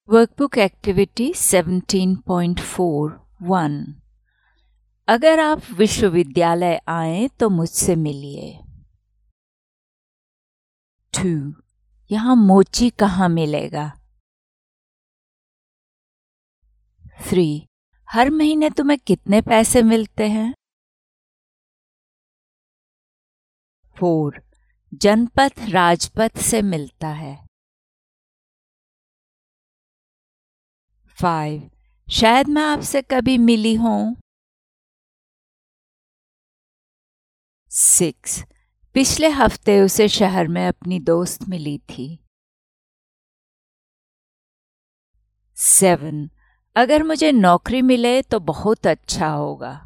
Workbook activity 17.4 अगर आप विश्वविद्यालय आए तो मुझसे मिलिए। 2. यहाँ मोची कहाँ मिलेगा? 3. हर महीने तुम्हें कितने पैसे मिलते हैं? 4. जनपथ राजपथ से मिलता है। 5. शायद मैं आपसे कभी मिली हूं। 6. पिछले हफ्ते उसे शहर में अपनी दोस्त मिली थी। 7. अगर मुझे नौकरी मिले तो बहुत अच्छा होगा।